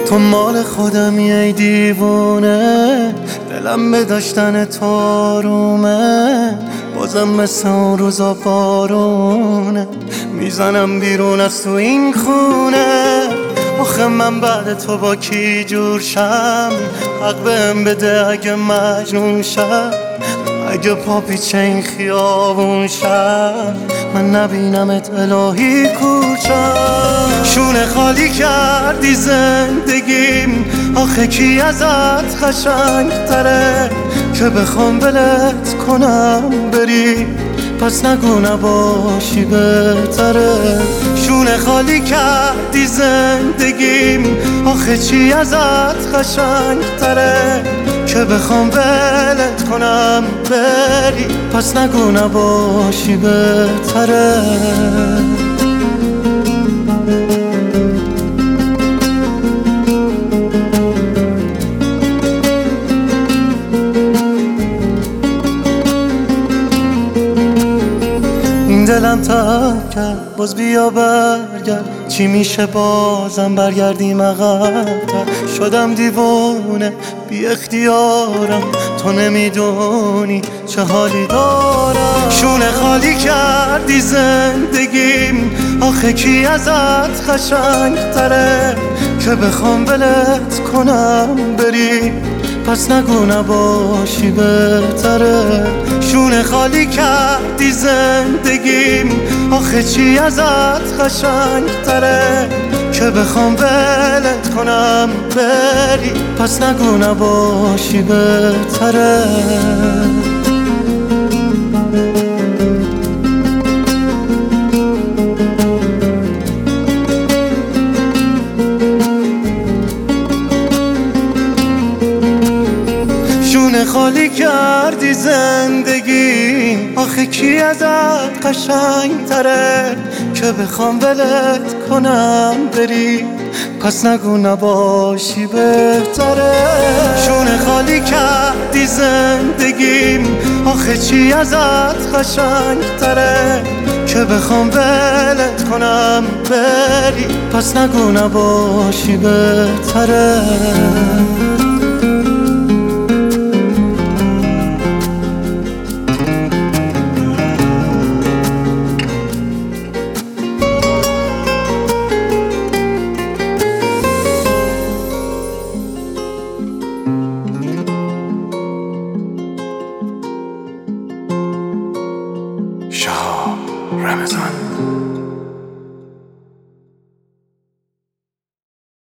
تو مال خودمی ای دیوونه، دلم به داشتن تو رومه. بازم مثل اون روزا بارونه، میزنم بیرون از تو این خونه. آخه من بعد تو با کی جور شم؟ حق بهم بده اگه مجنون شم، اگه پا پیچه این خیابون شم، من نبینمت الهی کورشم. شونه خالی کردی زندگیم، آخه کی ازت قشنگ تره که بخوام ولت کنم بری، پس نگو نباشی بهتره. شونه خالی کردی زندگیم، آخه چی ازت قشنگ تره که بخوام ولت کنم بری، پس نگو نباشی بهتره. دلم تب کرد باز بیا برگرد، چی میشه بازم برگردیم عقب‌تر؟ شدم دیوونه بی اختیارم، تو نمیدونی چه حالی دارم. شونه خالی کردی زندگیم، آخه کی ازت قشنگ تره که بخوام ولت کنم بری، پس نگو نباشی بهتره. شونه خالی کردی زندگیم، آخه چی ازت قشنگ تره که بخوام ولت کنم بری، پس نگو نباشی بهتره. شونه خالی کردی زندگی، آخه کی ازت قشنگ تره که بخوام ولت کنم بری، پس نگو نباشی بهتره. شونه خالی کردی زندگیم، آخه چی ازت قشنگ تره که بخوام ولت کنم بری، پس نگو نباشی بهتره. شاه رمضان